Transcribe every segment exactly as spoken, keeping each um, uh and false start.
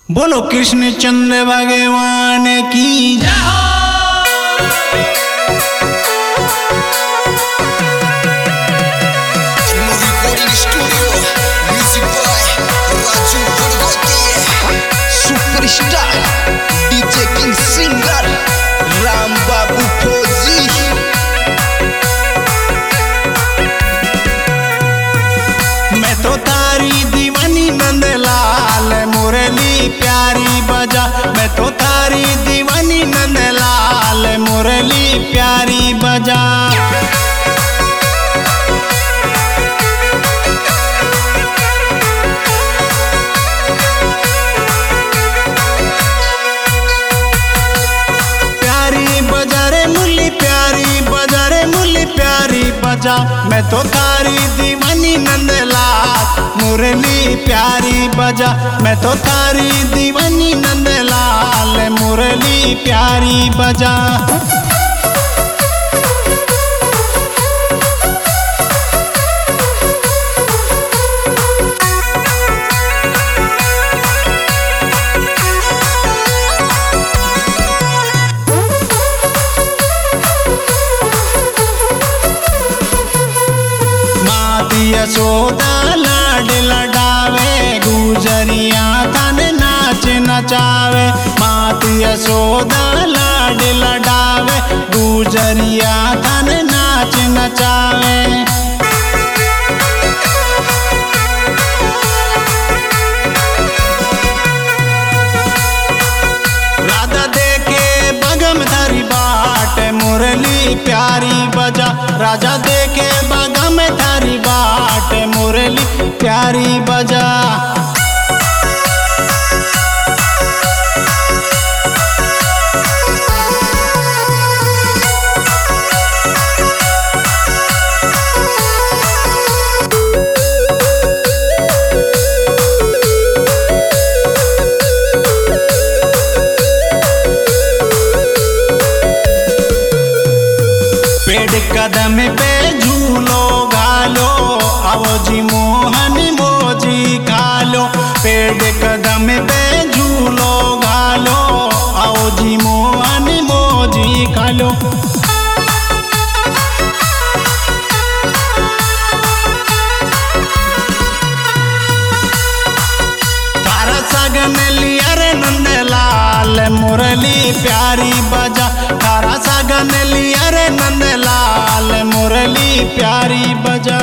बोलो कृष्ण चंद्र भगवान की जय हो। Recording studio music boy Raju Badgoti superstar DJ king singer Ram Babu Fauji. मैं तो तारी दीवानी नंदलाल मुरली प्यारी बजा। मैं तो तारी दीवानी नंदलाल मुरली प्यारी बजा। प्यारी बजा रे मुरली प्यारी बजा रे मुरली प्यारी बजा। मैं तो तारी दीवानी नंदलाल मुरली प्यारी बजा। मैं तो तारी दीवानी नंदलाल मुरली प्यारी बजा। यशोदा लाड लडावे गुजरिया तन नाच नचावे। मात यशोदा लाड लडावे गुजरिया तन नाच नचावे। राधा देखे बगम धरी बाट मुरली प्यारी बजा। राजा देखे बगम धरी बाट मुरली प्यारी बजा। पेड़ कदम पे झूलो घालो आओ जी मोहन मोजी खालो। पेड़ कदम पे झूलो घालो आओ जी मोहन मोजी खालो। तारा सगन लिया रे नंदलाल मुरली प्यारी बजा। तारा सगन लिया रे नंदलाल मुरली प्यारी बजा।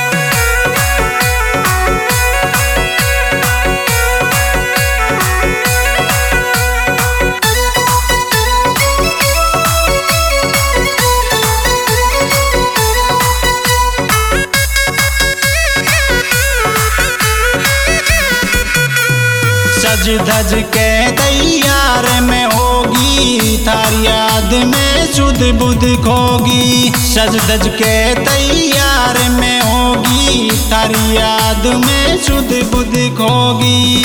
सज धज के तैयार में होगी थारी याद में सुध बुध खोगी। सज धज के तैयार में होगी थारी याद में सुध बुध खोगी।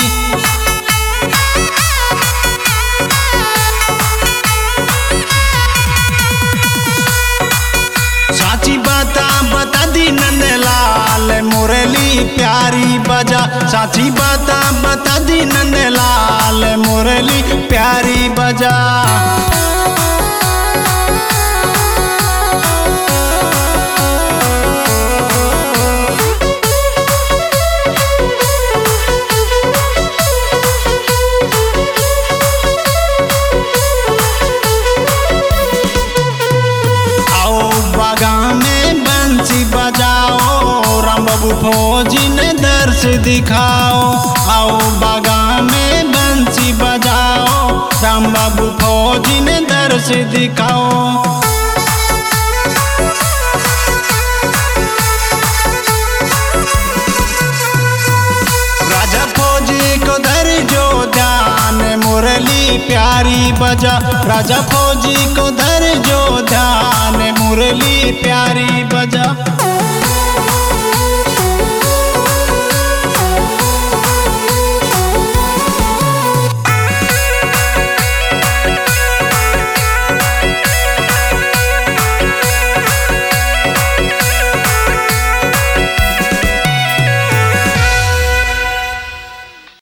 साची बाता बता दी नंदलाल मुरली प्यारी बजा। साची बाता बता दी नंदलाल मुरली प्यारी बजा। फौजी ने दर्श दिखाओ आओ बागा में बंसी बजाओ। राम बाबू फौजी ने दर्श दिखाओ। राजा फौजी को धर जो ध्यान मुरली प्यारी बजा। राजा फौजी को धर जो ध्यान मुरली प्यारी बजा।